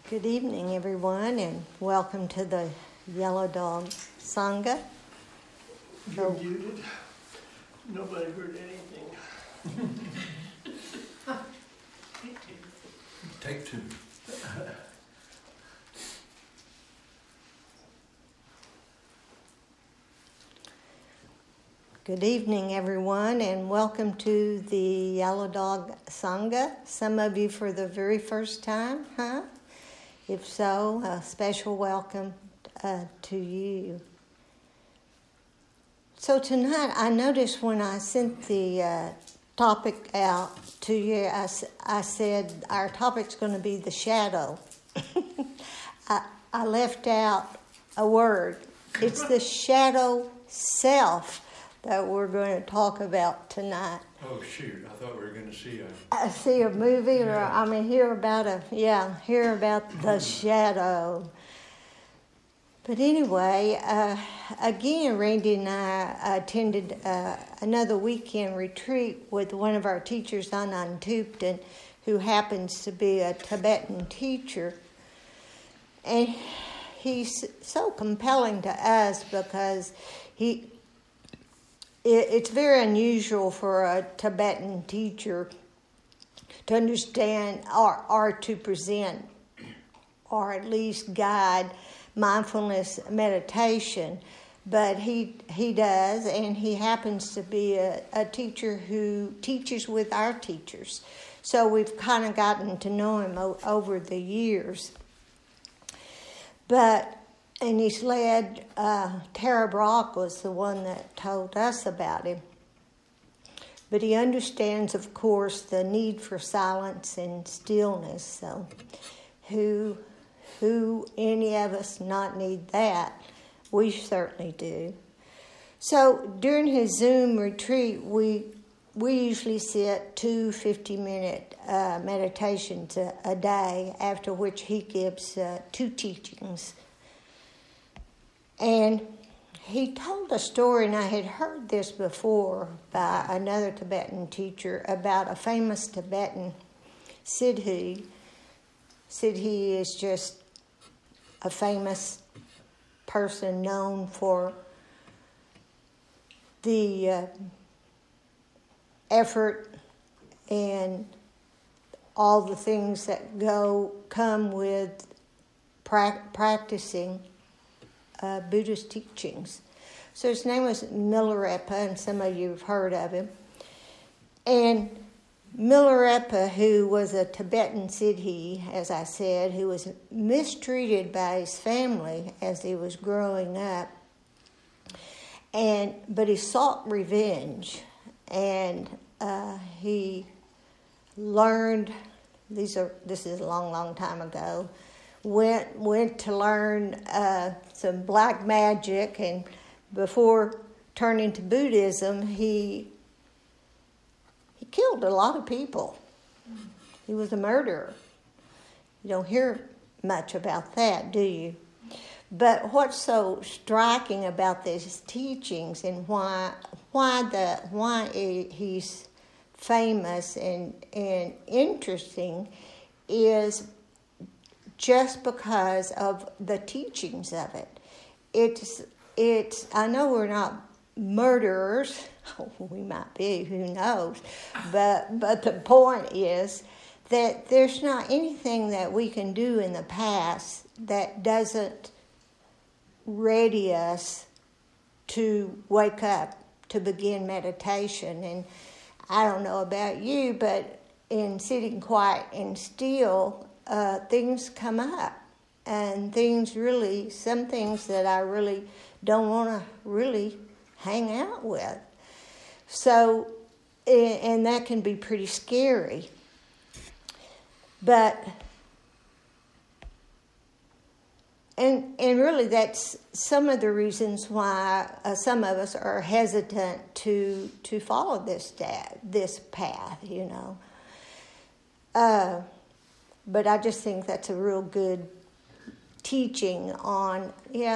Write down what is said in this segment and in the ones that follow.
Good evening, everyone, and welcome to the Yellow Dog Sangha. You're muted. Nobody heard anything. Take two. Good evening, everyone, and welcome to the Yellow Dog Sangha. Some of you for the very first time, huh? If so, a special welcome to you. So tonight, I noticed when I sent the topic out to you, I said our topic's going to be the shadow. I left out a word. It's the shadow self that we're going to talk about tonight. Oh shoot! I thought we were going to see a movie, or Yeah. hear about the shadow. But anyway, again, Randy and I attended another weekend retreat with one of our teachers, Anand Tupten, who happens to be a Tibetan teacher. And he's so compelling to us because it's very unusual for a Tibetan teacher to understand or to present or at least guide mindfulness meditation, but he does, and he happens to be a teacher who teaches with our teachers. So we've kind of gotten to know him over the years. And he's led, Tara Brock was the one that told us about him. But he understands, of course, the need for silence and stillness. So who any of us not need that? We certainly do. So during his Zoom retreat, we usually sit 2 50-minute meditations a day, after which he gives 2 teachings. And he told a story, and I had heard this before by another Tibetan teacher, about a famous Tibetan Siddhi. Siddhi is just a famous person known for the effort and all the things that come with practicing Buddhist teachings. So his name was Milarepa, and some of you have heard of him. And Milarepa, who was a Tibetan Siddhi, as I said, who was mistreated by his family as he was growing up, but he sought revenge, and he learned. This is a long time ago. Went to learn some black magic, and before turning to Buddhism, he killed a lot of people. He was a murderer. You don't hear much about that, do you? But what's so striking about these teachings and why he's famous and interesting is just because of the teachings of it. It's. I know we're not murderers. We might be, who knows? But the point is that there's not anything that we can do in the past that doesn't ready us to wake up to begin meditation. And I don't know about you, but in sitting quiet and still, things come up, and some things that I really don't want to really hang out with. So, and that can be pretty scary. But, and really that's some of the reasons why some of us are hesitant to follow this path, you know. But I just think that's a real good teaching on,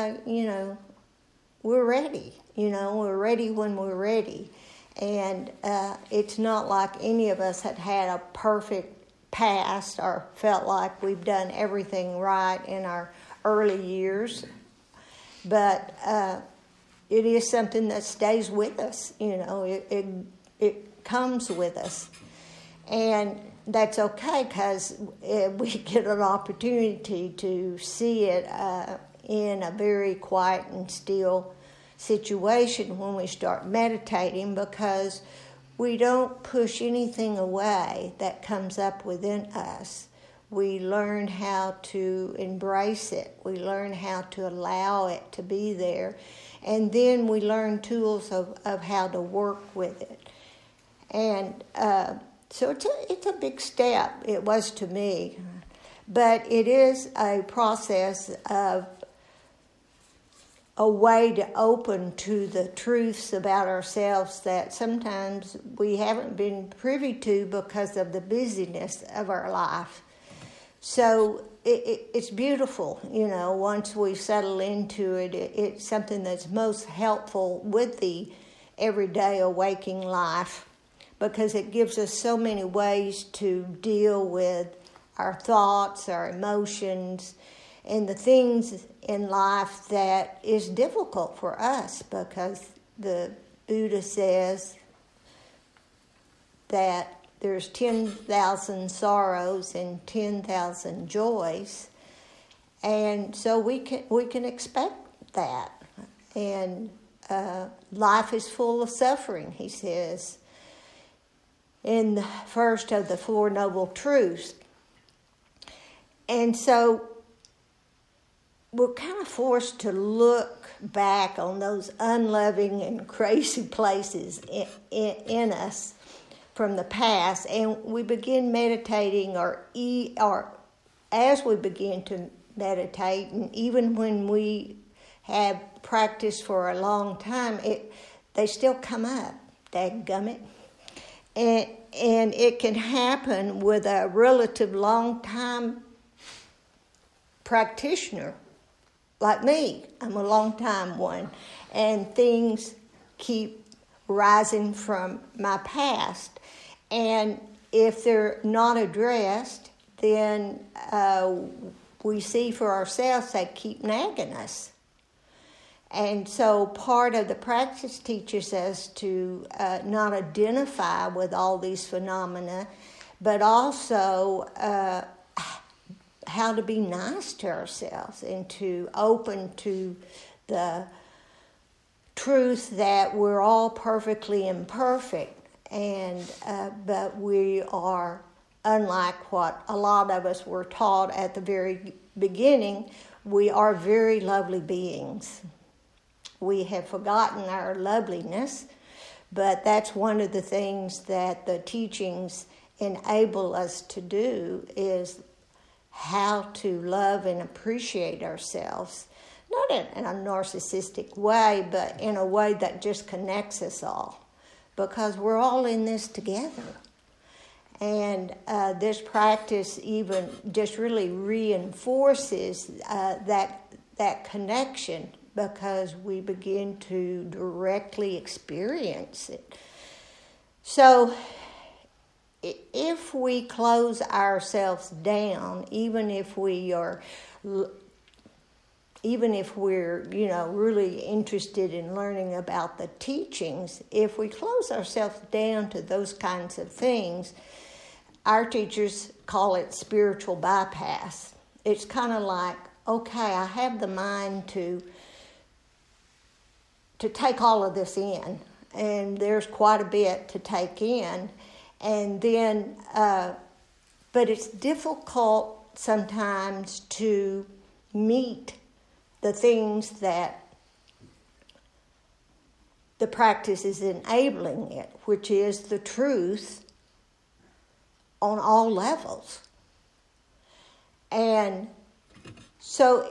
we're ready. We're ready when we're ready. And it's not like any of us had a perfect past or felt like we've done everything right in our early years. But it is something that stays with us, it comes with us. And that's okay, because we get an opportunity to see it in a very quiet and still situation when we start meditating, because we don't push anything away that comes up within us. We learn how to embrace it. We learn how to allow it to be there. And then we learn tools of how to work with it. And so it's a big step. It was to me. But it is a process of a way to open to the truths about ourselves that sometimes we haven't been privy to because of the busyness of our life. So it's beautiful, once we settle into it. It's something that's most helpful with the everyday awaking life, because it gives us so many ways to deal with our thoughts, our emotions, and the things in life that is difficult for us, because the Buddha says that there's 10,000 sorrows and 10,000 joys, and so we can expect that. And life is full of suffering, he says, in the first of the Four Noble Truths. And so we're kind of forced to look back on those unloving and crazy places in us from the past, and we begin meditating, or as we begin to meditate, and even when we have practiced for a long time, they still come up, dadgummit. And it can happen with a relative long time practitioner like me. I'm a long time one, and things keep rising from my past. And if they're not addressed, then we see for ourselves they keep nagging us. And so part of the practice teaches us to not identify with all these phenomena, but also how to be nice to ourselves and to open to the truth that we're all perfectly imperfect. And but we are, unlike what a lot of us were taught at the very beginning, we are very lovely beings. We have forgotten our loveliness, but that's one of the things that the teachings enable us to do, is how to love and appreciate ourselves, not in a narcissistic way, but in a way that just connects us all. Because we're all in this together. And this practice even just really reinforces that connection, because we begin to directly experience it. So if we close ourselves down, even if we're really interested in learning about the teachings, if we close ourselves down to those kinds of things, our teachers call it spiritual bypass. It's kind of like, okay, I have the mind to take all of this in, and there's quite a bit to take in, and then, but it's difficult sometimes to meet the things that the practice is enabling it, which is the truth on all levels. And so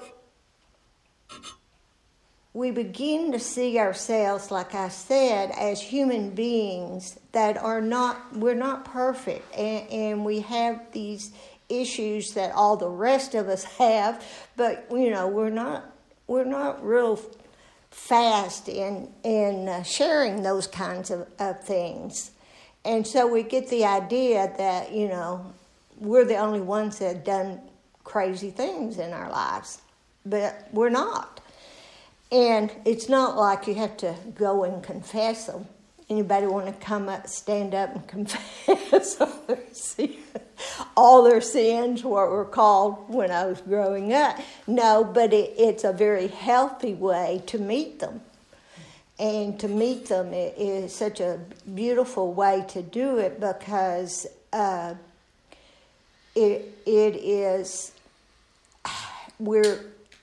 we begin to see ourselves, like I said, as human beings that we're not perfect, and we have these issues that all the rest of us have, but we're not real fast in sharing those kinds of things. And so we get the idea that, we're the only ones that have done crazy things in our lives, but we're not. And it's not like you have to go and confess them. Anybody want to come up, stand up and confess all their sins, what were called when I was growing up? No, but it's a very healthy way to meet them. And to meet them is such a beautiful way to do it, because we're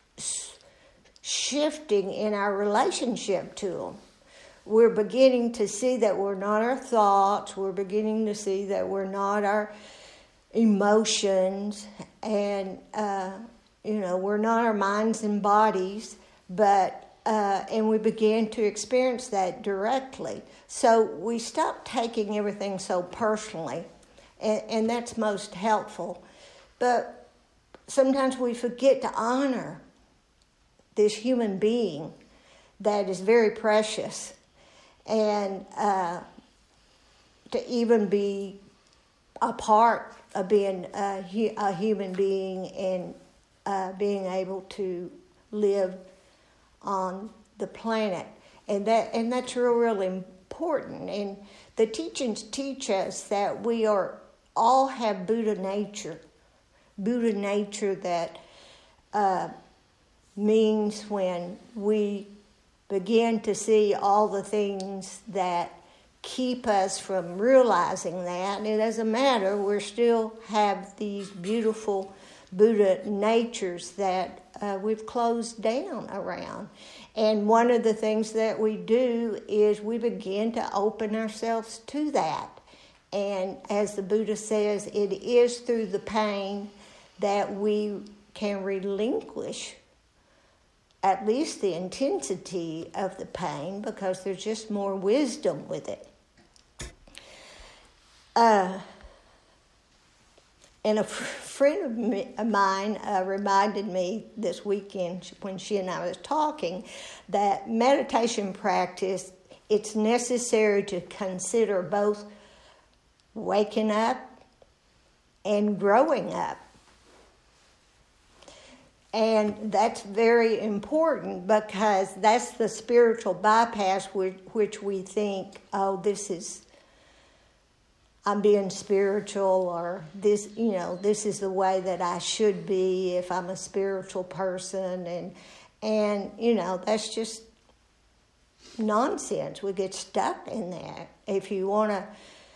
shifting in our relationship to them. We're beginning to see that we're not our thoughts. We're beginning to see that we're not our emotions, and we're not our minds and bodies, and we begin to experience that directly. So we stop taking everything so personally, and that's most helpful. But sometimes we forget to honor this human being that is very precious, and to even be a part of being a human being and being able to live on the planet, and that's really important. And the teachings teach us that we all have Buddha nature that means when we begin to see all the things that keep us from realizing that, and it doesn't matter, we still have these beautiful Buddha natures that we've closed down around. And one of the things that we do is we begin to open ourselves to that. And as the Buddha says, it is through the pain that we can relinquish at least the intensity of the pain, because there's just more wisdom with it. And a friend of mine reminded me this weekend when she and I was talking that meditation practice, it's necessary to consider both waking up and growing up. And that's very important, because that's the spiritual bypass which we think, oh, I'm being spiritual, or this is the way that I should be if I'm a spiritual person, and that's just nonsense. We get stuck in that. If you want to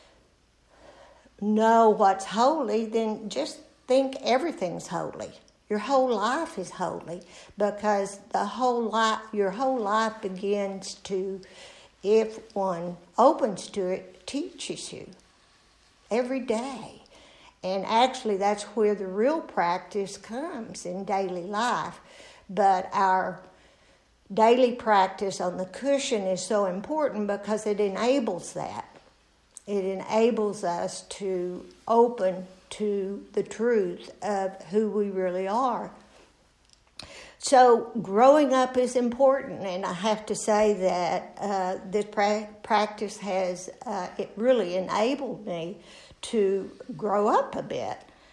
know what's holy, then just think everything's holy. Your whole life is holy, because your whole life begins to, if one opens to it, teaches you every day. And actually that's where the real practice comes, in daily life. But our daily practice on the cushion is so important because it enables that. It enables us to open to the truth of who we really are. So growing up is important, and I have to say that this practice has it really enabled me to grow up a bit.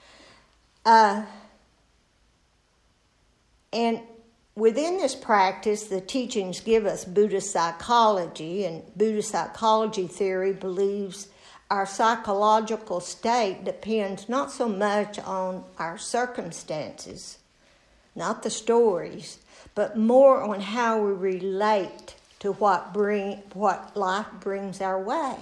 And within this practice, the teachings give us Buddhist psychology, and Buddhist psychology theory believes our psychological state depends not so much on our circumstances, not the stories, but more on how we relate to what life brings our way.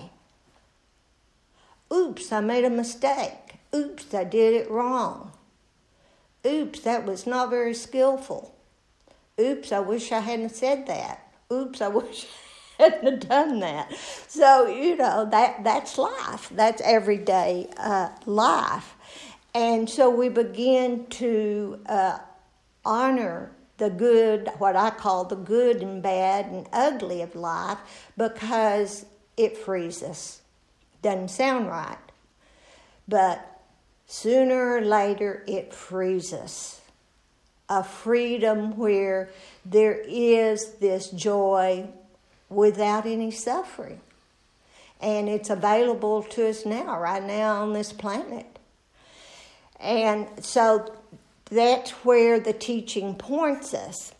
Oops, I made a mistake. Oops, I did it wrong. Oops, that was not very skillful. Oops, I wish I hadn't said that. Oops, I wish I hadn't done that. So, that's life. That's everyday life. And so we begin to honor the good, what I call the good and bad and ugly of life, because it frees us. Doesn't sound right, but sooner or later it frees us. A freedom where there is this joy without any suffering. And it's available to us now, right now on this planet. And so that's where the teaching points us.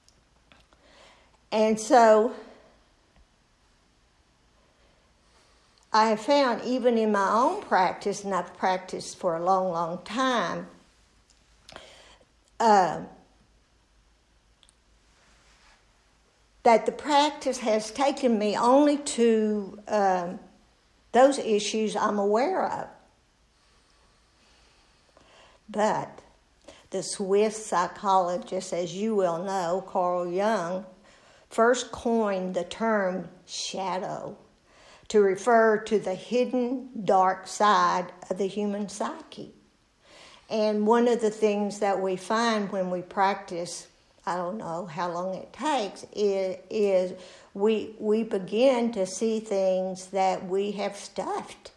And so I have found, even in my own practice, and I've practiced for a long, long time, that the practice has taken me only to those issues I'm aware of. But the Swiss psychologist, as you well know, Carl Jung, first coined the term shadow to refer to the hidden dark side of the human psyche. And one of the things that we find when we practice, I don't know how long it takes, is we begin to see things that we have stuffed.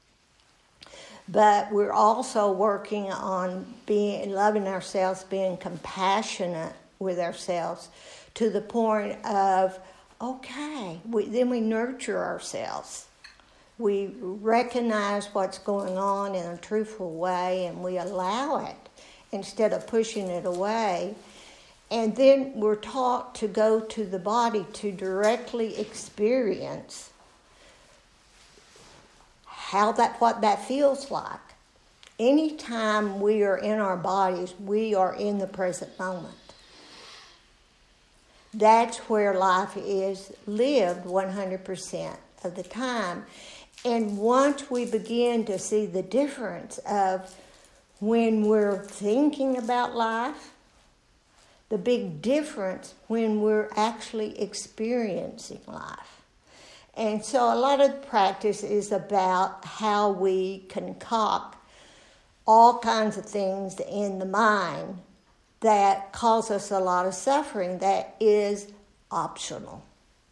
But we're also working on loving ourselves, being compassionate with ourselves to the point of, okay, then we nurture ourselves. We recognize what's going on in a truthful way and we allow it instead of pushing it away. And then we're taught to go to the body to directly experience what that feels like. Anytime we are in our bodies, we are in the present moment. That's where life is lived 100% of the time. And once we begin to see the difference of when we're thinking about life, the big difference when we're actually experiencing life. And so a lot of the practice is about how we concoct all kinds of things in the mind that cause us a lot of suffering that is optional.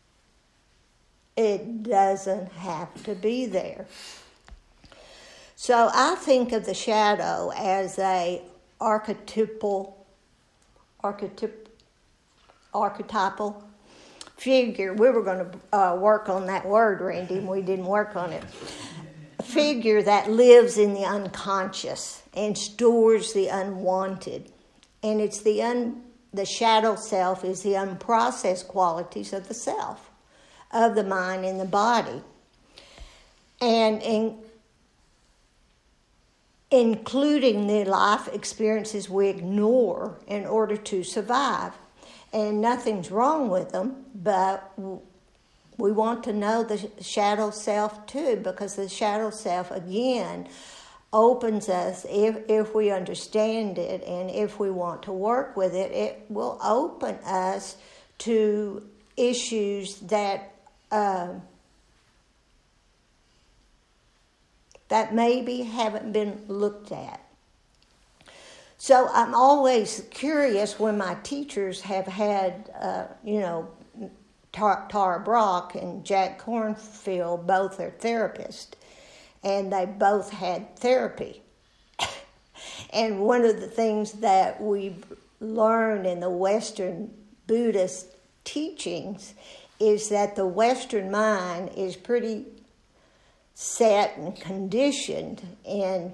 It doesn't have to be there. So I think of the shadow as a archetypal figure. We were going to work on that word, Randy, and we didn't work on it. A figure that lives in the unconscious and stores the unwanted. And it's the shadow self is the unprocessed qualities of the self, of the mind and the body. And including the life experiences we ignore in order to survive. And nothing's wrong with them, but we want to know the shadow self too, because the shadow self, again, opens us, if we understand it and if we want to work with it, it will open us to issues that maybe haven't been looked at. So I'm always curious when my teachers have had, Tara Brock and Jack Kornfield, both are therapists, and they both had therapy. And one of the things that we've learned in the Western Buddhist teachings is that the Western mind is pretty set and conditioned in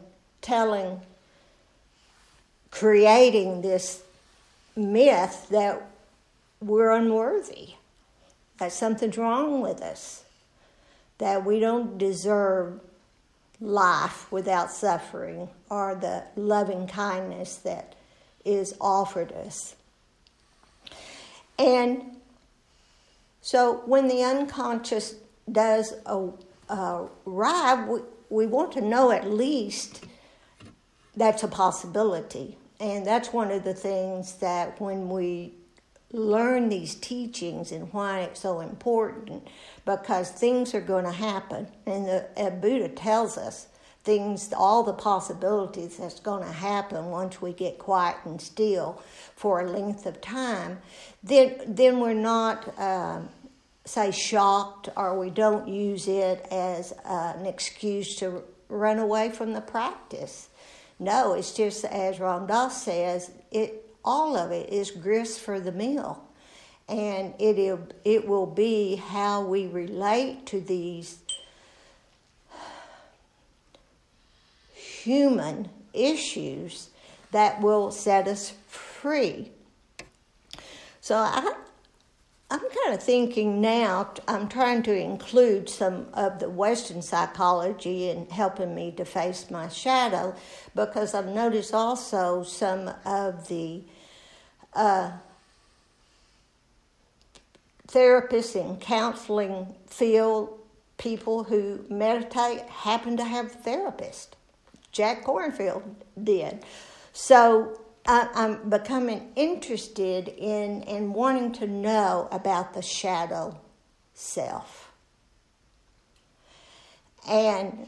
creating this myth that we're unworthy, that something's wrong with us, that we don't deserve life without suffering or the loving kindness that is offered us. And so when the unconscious does arrive, we want to know at least that's a possibility. And that's one of the things that when we learn these teachings and why it's so important, because things are going to happen. And the Buddha tells us all the possibilities that's going to happen once we get quiet and still for a length of time. Then we're not, say, shocked, or we don't use it as an excuse to run away from the practice. No, it's just as Ram Dass says, all of it is grist for the mill. And it will be how we relate to these human issues that will set us free. So I'm kind of thinking now, I'm trying to include some of the Western psychology in helping me to face my shadow, because I've noticed also some of the therapists in counseling field, people who meditate, happen to have a therapist. Jack Kornfield did. So I'm becoming interested in and wanting to know about the shadow self. And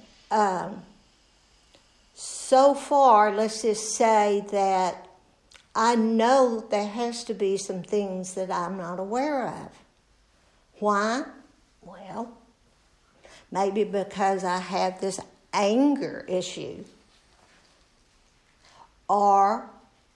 so far, let's just say that I know there has to be some things that I'm not aware of. Why? Well, maybe because I have this anger issue. Or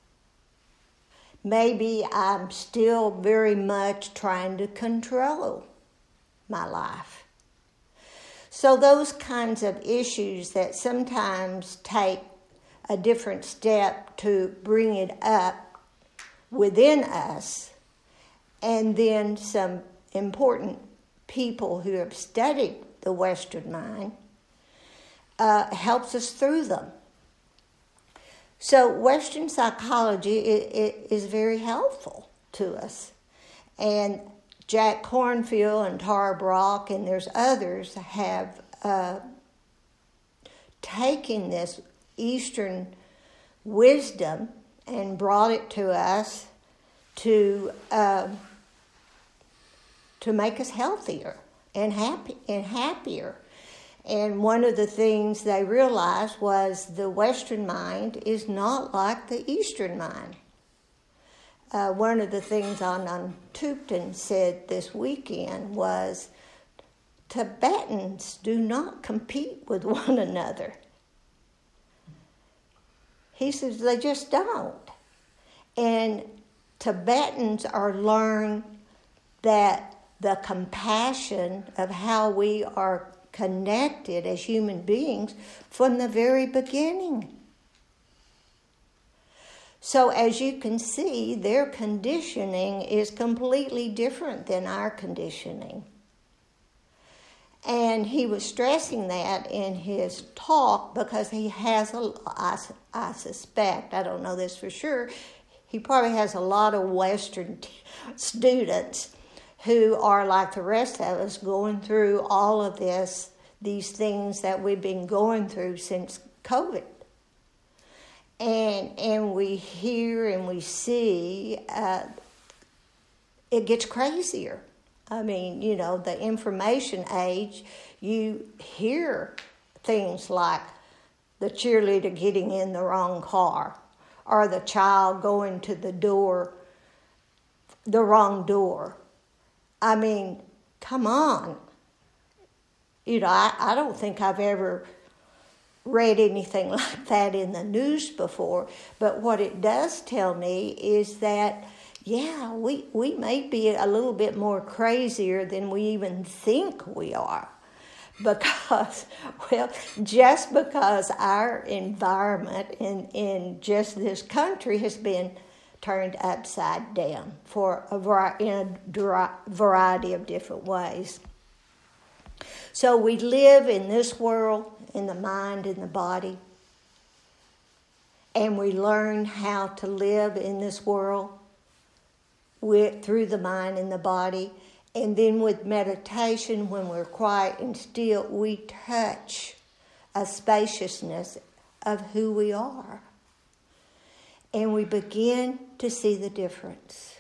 maybe I'm still very much trying to control my life. So those kinds of issues that sometimes take a different step to bring it up within us, and then some important people who have studied the Western mind helps us through them. So Western psychology is very helpful to us. And Jack Kornfield and Tara Brach and there's others have taken this Eastern wisdom and brought it to us to make us healthier and happier. And one of the things they realized was the Western mind is not like the Eastern mind. One of the things Anand Tupten said this weekend was Tibetans do not compete with one another. He says they just don't. And Tibetans are learning that the compassion of how we are connected as human beings from the very beginning. So as you can see, their conditioning is completely different than our conditioning. And he was stressing that in his talk because he has, I suspect, I don't know this for sure, he probably has a lot of Western students who are like the rest of us going through all of these things that we've been going through since COVID. And we hear and we see it gets crazier. I mean, you know, the information age, you hear things like the cheerleader getting in the wrong car or the child going to the wrong door. I mean, come on. You know, I don't think I've ever read anything like that in the news before, but what it does tell me is that, yeah, we may be a little bit more crazier than we even think we are. Because, well, just because our environment in just this country has been turned upside down in a variety of different ways. So we live in this world, in the mind and the body, and we learn how to live in this world through the mind and the body. And then with meditation, when we're quiet and still, we touch a spaciousness of who we are. And we begin to see the difference.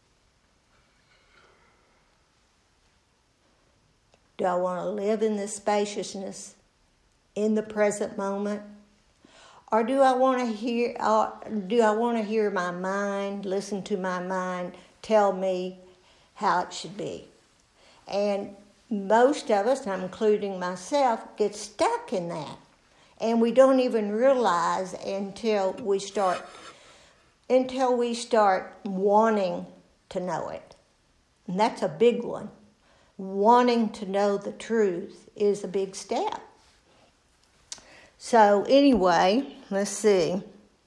Do I want to live in this spaciousness in the present moment? Or do I want to hear my mind, listen to my mind, tell me how it should be? And most of us, including myself, get stuck in that. And we don't even realize until we start wanting to know it. And that's a big one. Wanting to know the truth is a big step. So anyway, let's see.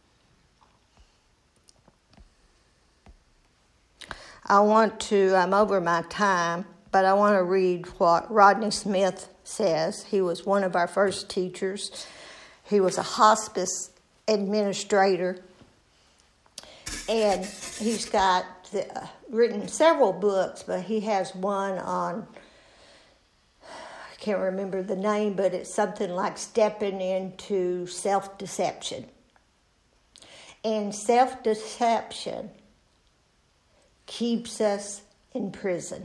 I'm over my time, but I want to read what Rodney Smith says. He was one of our first teachers. He was a hospice administrator, and he's got written several books, but he has one on, I can't remember the name, but it's something like Stepping into Self-Deception. And self-deception keeps us in prison.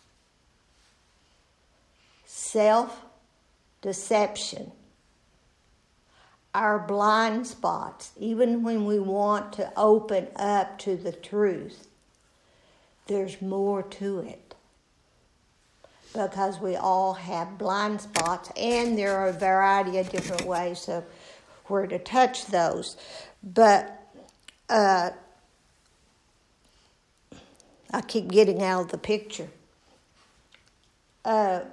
Self-deception. Our blind spots, even when we want to open up to the truth, there's more to it. Because we all have blind spots, and there are a variety of different ways of where to touch those. But I keep getting out of the picture. The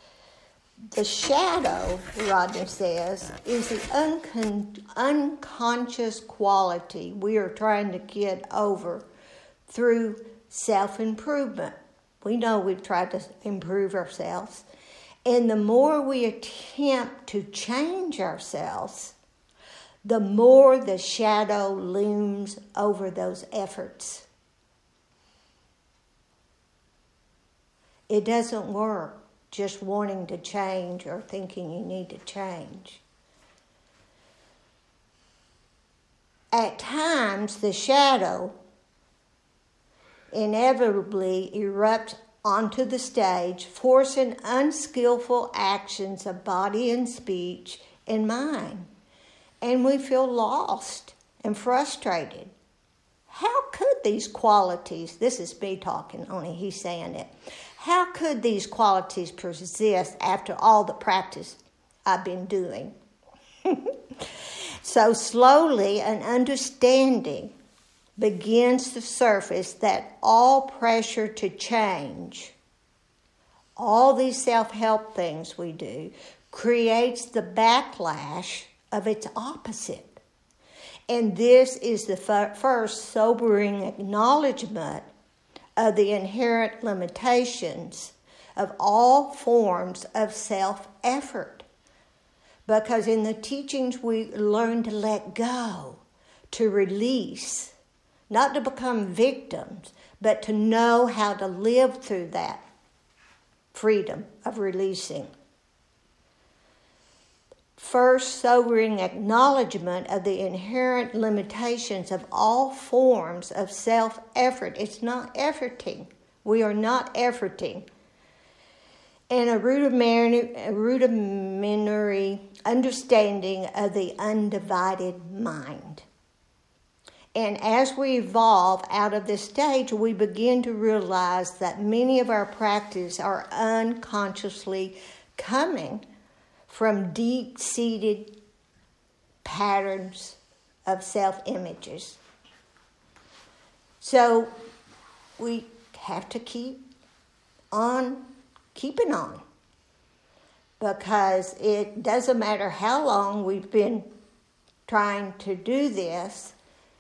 shadow, Rodney says, is the unconscious quality we are trying to get over through self-improvement. We know we've tried to improve ourselves. And the more we attempt to change ourselves, the more the shadow looms over those efforts. It doesn't work just wanting to change or thinking you need to change. At times, the shadow inevitably erupts onto the stage, forcing unskillful actions of body and speech and mind. And we feel lost and frustrated. How could these qualities, this is me talking, only he's saying it, how could these qualities persist after all the practice I've been doing? So slowly an understanding begins to surface that all pressure to change, all these self-help things we do, creates the backlash of its opposite. And this is the first sobering acknowledgement of the inherent limitations of all forms of self-effort. Because in the teachings we learn to let go, to release, not to become victims, but to know how to live through that freedom of releasing. First, sobering acknowledgement of the inherent limitations of all forms of self-effort. It's not efforting. We are not efforting. And a rudimentary understanding of the undivided mind. And as we evolve out of this stage, we begin to realize that many of our practices are unconsciously coming from deep-seated patterns of self-images. So we have to keep on keeping on, because it doesn't matter how long we've been trying to do this,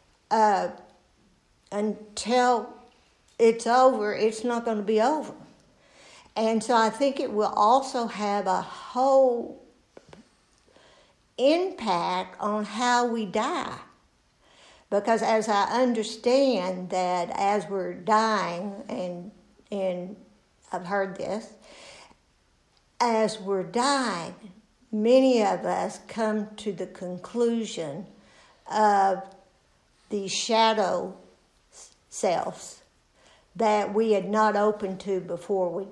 until it's over, it's not going to be over. And so I think it will also have a whole impact on how we die. Because as I understand that as we're dying, and I've heard this, as we're dying, many of us come to the conclusion of these shadow selves that we had not opened to before we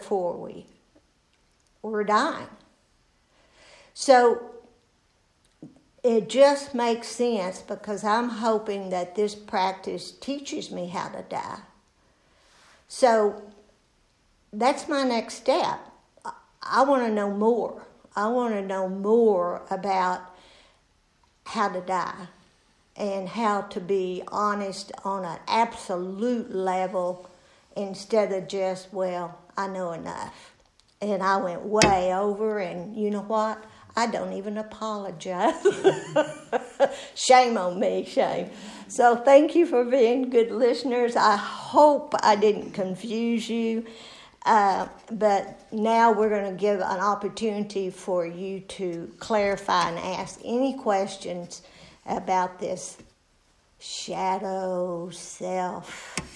were dying. So it just makes sense, because I'm hoping that this practice teaches me how to die. So that's my next step. I want to know more. I want to know more about how to die and how to be honest on an absolute level instead of just, well, I know enough. And I went way over, and you know what? I don't even apologize. Shame on me, shame. So thank you for being good listeners. I hope I didn't confuse you. But now we're going to give an opportunity for you to clarify and ask any questions about this shadow self